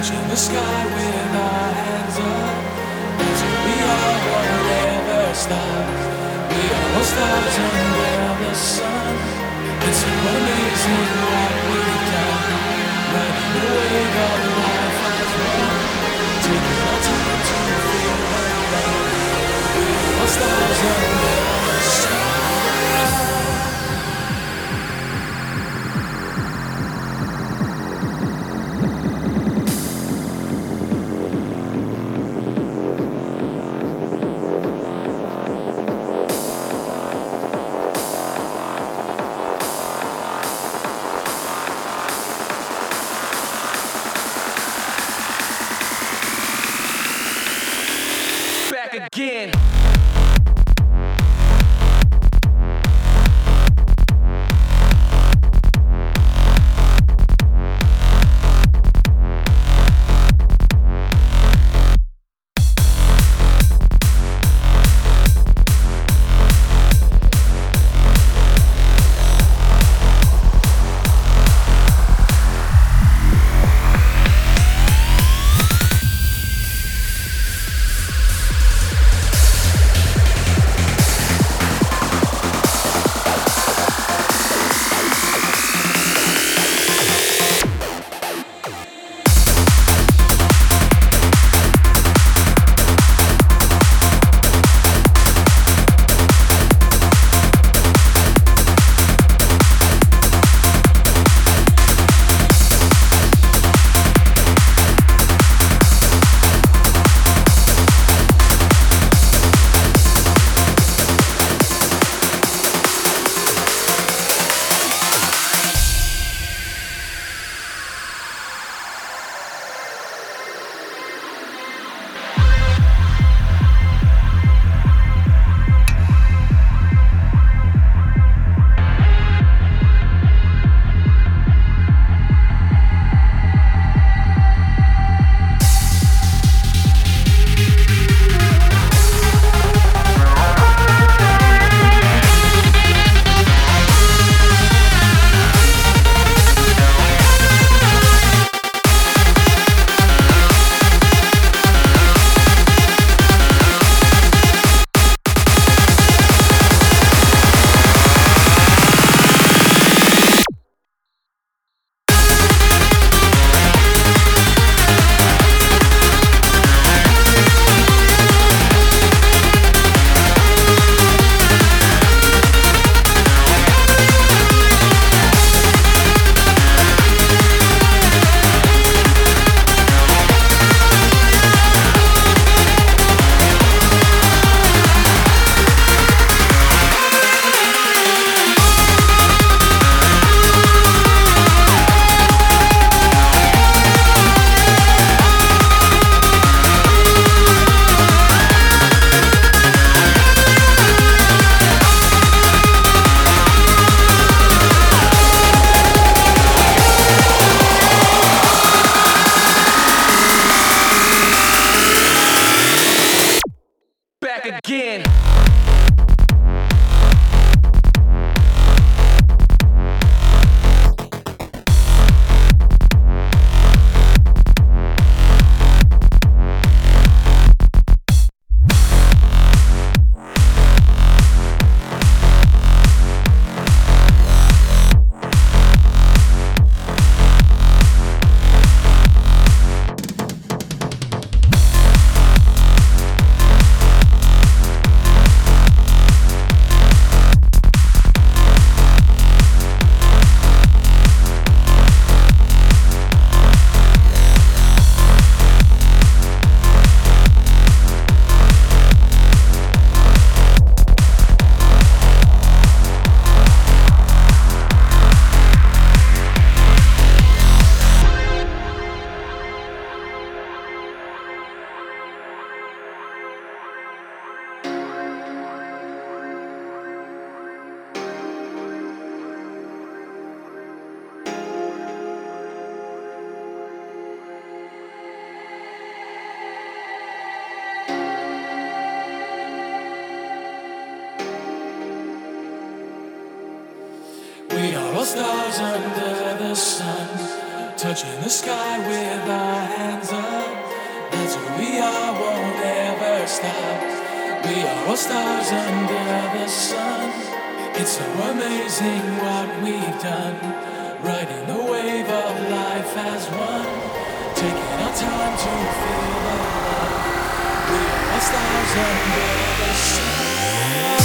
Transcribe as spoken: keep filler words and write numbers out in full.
touching the sky with our hands up. That's who we are, won't ever stop. We are all stars under the sun. It's so amazing what we've done. Riding the wave of life has run. Taking our time to feel alive. We are all stars under the sun. Again. Again. We are all stars under the sun, touching the sky with our hands We are all stars under the sun. It's so amazing what we've done. Riding the wave of life as one. Taking our time to feel the love. We are all stars under the sun.